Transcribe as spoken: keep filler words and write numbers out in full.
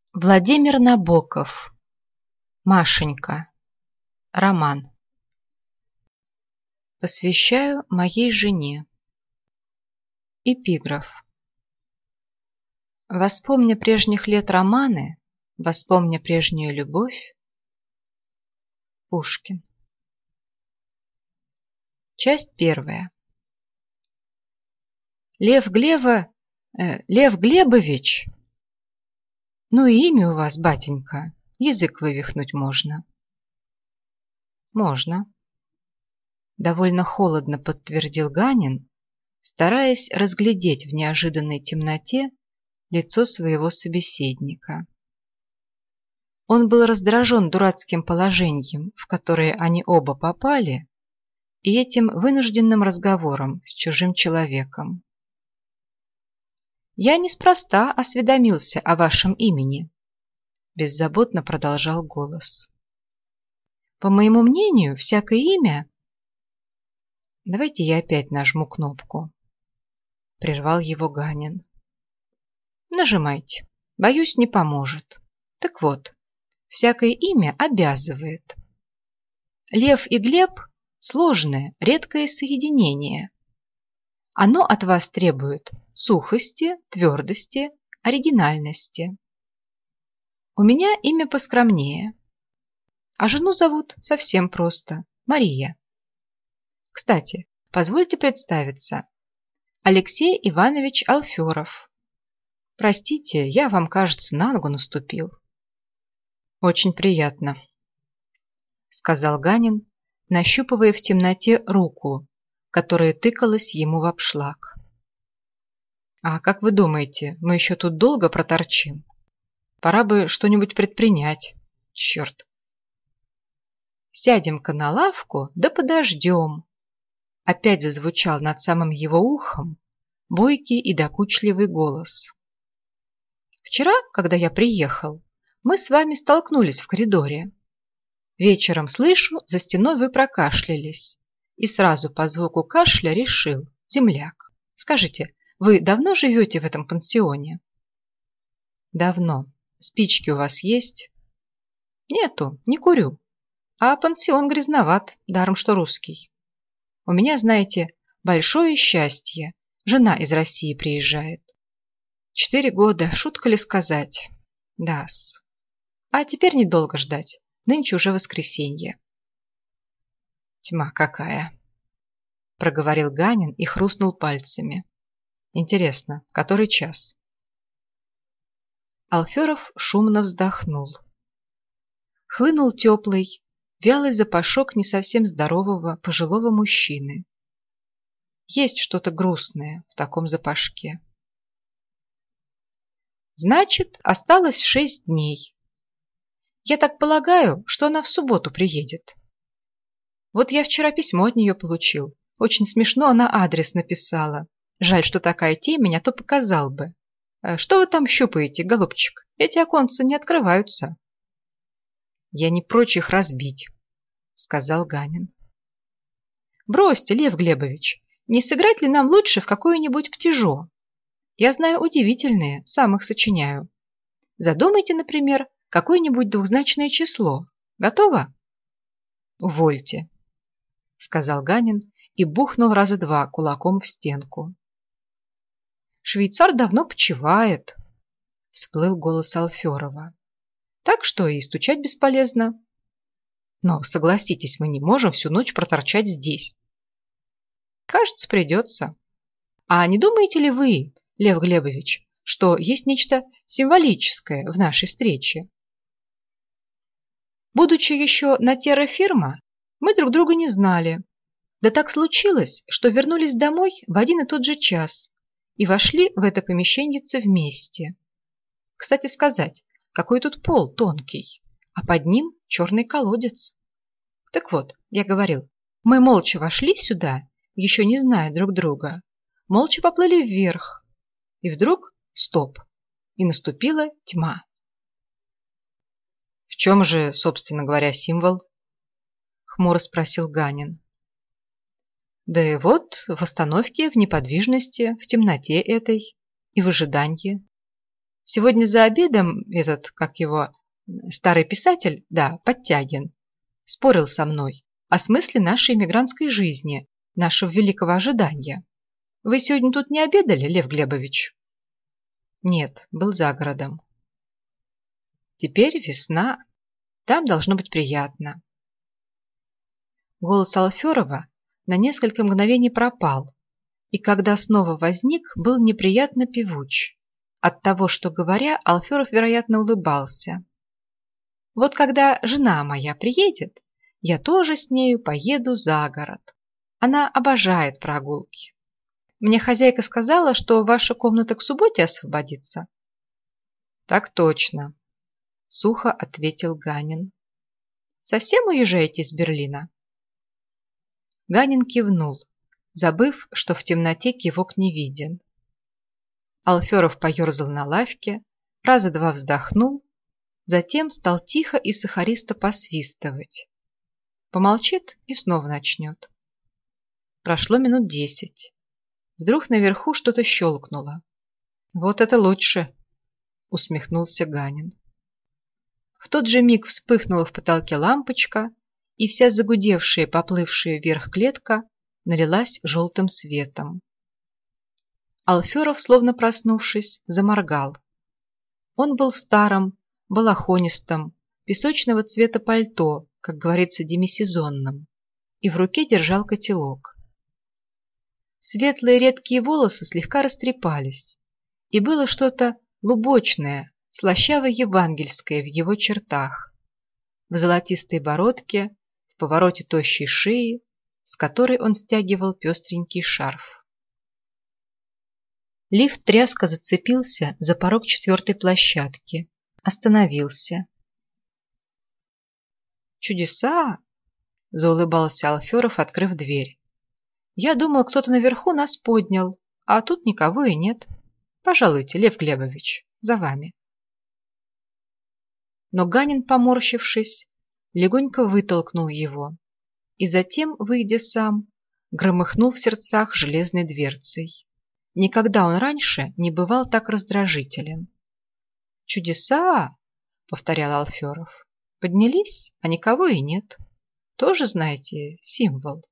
Владимир Набоков. Машенька. Роман. Посвящаю моей жене. Эпиграф. Воспомня прежних лет романы, воспомня прежнюю любовь. Пушкин. Часть первая. Лев Глева... Э, Лев Глебович... Ну и имя у вас, батенька, язык вывихнуть можно. Можно. Довольно холодно подтвердил Ганин, стараясь разглядеть в неожиданной темноте лицо своего собеседника. Он был раздражен дурацким положением, в которое они оба попали, и этим вынужденным разговором с чужим человеком. «Я неспроста осведомился о вашем имени», – беззаботно продолжал голос. «По моему мнению, всякое имя...» «Давайте я опять нажму кнопку», – прервал его Ганин. «Нажимайте. Боюсь, не поможет. Так вот, всякое имя обязывает. Лев и Глеб – сложное, редкое соединение. Оно от вас требует сухости, твердости, оригинальности. У меня имя поскромнее, а жену зовут совсем просто – Мария. Кстати, позвольте представиться. Алексей Иванович Алферов. Простите, я вам, кажется, на ногу наступил». «Очень приятно», – сказал Ганин, нащупывая в темноте руку, которая тыкалась ему в обшлаг. «А как вы думаете, мы еще тут долго проторчим? Пора бы что-нибудь предпринять. Черт!» «Сядем-ка на лавку, да подождем!» Опять зазвучал над самым его ухом бойкий и докучливый голос. «Вчера, когда я приехал, мы с вами столкнулись в коридоре. Вечером слышу, за стеной вы прокашлялись, и сразу по звуку кашля решил: земляк. Скажите, вы давно живете в этом пансионе?» «Давно. Спички у вас есть?» «Нету, не курю. А пансион грязноват, даром что русский. У меня, знаете, большое счастье. Жена из России приезжает. Четыре года, шутка ли сказать? Да-с. А теперь недолго ждать. Нынче уже воскресенье». «Тьма какая!» – проговорил Ганин и хрустнул пальцами. «Интересно, который час?» Алферов шумно вздохнул. Хлынул теплый, вялый запашок не совсем здорового пожилого мужчины. Есть что-то грустное в таком запашке. «Значит, осталось шесть дней. Я так полагаю, что она в субботу приедет. Вот я вчера письмо от нее получил. Очень смешно она адрес написала. Жаль, что такая темень, а то показал бы. Что вы там щупаете, голубчик? Эти оконца не открываются». «Я не прочь их разбить», — сказал Ганин. «Бросьте, Лев Глебович, не сыграть ли нам лучше в какое-нибудь птижо? Я знаю удивительные, сам их сочиняю. Задумайте, например, какое-нибудь двухзначное число. Готово?» «Увольте», — сказал Ганин и бухнул раза два кулаком в стенку. «Швейцар давно почивает», — всплыл голос Алферова. «Так что и стучать бесполезно. Но, согласитесь, мы не можем всю ночь проторчать здесь». «Кажется, придется. А не думаете ли вы, Лев Глебович, что есть нечто символическое в нашей встрече? Будучи еще на терра-фирма, мы друг друга не знали. Да так случилось, что вернулись домой в один и тот же час и вошли в это помещеньице вместе. Кстати сказать, какой тут пол тонкий, а под ним черный колодец. Так вот, я говорил, мы молча вошли сюда, еще не зная друг друга, молча поплыли вверх, и вдруг стоп, и наступила тьма». «В чем же, собственно говоря, символ?» — хмуро спросил Ганин. «Да и вот в остановке, в неподвижности, в темноте этой и в ожидании. Сегодня за обедом этот, как его, старый писатель, да, Подтягин, спорил со мной о смысле нашей эмигрантской жизни, нашего великого ожидания. Вы сегодня тут не обедали, Лев Глебович? Нет, был за городом. Теперь весна, там должно быть приятно. Голос Алферова на несколько мгновений пропал, и когда снова возник, был неприятно певуч. От того, что говоря, Алферов, вероятно, улыбался. Вот когда жена моя приедет, я тоже с нею поеду за город. Она обожает прогулки. Мне хозяйка сказала, что ваша комната к субботе освободится. Так точно, сухо ответил Ганин. Совсем уезжаете из Берлина? Ганин кивнул, забыв, что в темноте кивок не виден. Алферов поерзал на лавке, раза два вздохнул, затем стал тихо и сахаристо посвистывать. Помолчит и снова начнет. Прошло минут десять. Вдруг наверху что-то щелкнуло. «Вот это лучше!» — усмехнулся Ганин. В тот же миг вспыхнула в потолке лампочка, и вся загудевшая, поплывшая вверх клетка налилась желтым светом. Алферов, словно проснувшись, заморгал. Он был в старом, балахонистом, песочного цвета пальто, как говорится, демисезонном, и в руке держал котелок. Светлые редкие волосы слегка растрепались, и было что-то лубочное, слащаво-евангельское в его чертах, в золотистой бородке, в повороте тощей шеи, с которой он стягивал пестренький шарф. Лифт тряско зацепился за порог четвертой площадки, остановился. «Чудеса!» – заулыбался Алферов, открыв дверь. «Я думал, кто-то наверху нас поднял, а тут никого и нет. Пожалуйте, Лев Глебович, за вами». Но Ганин, поморщившись, легонько вытолкнул его и затем, выйдя сам, громыхнул в сердцах железной дверцей. Никогда он раньше не бывал так раздражителен. «Чудеса!» — повторял Алферов. «Поднялись, а никого и нет. Тоже, знаете, символ».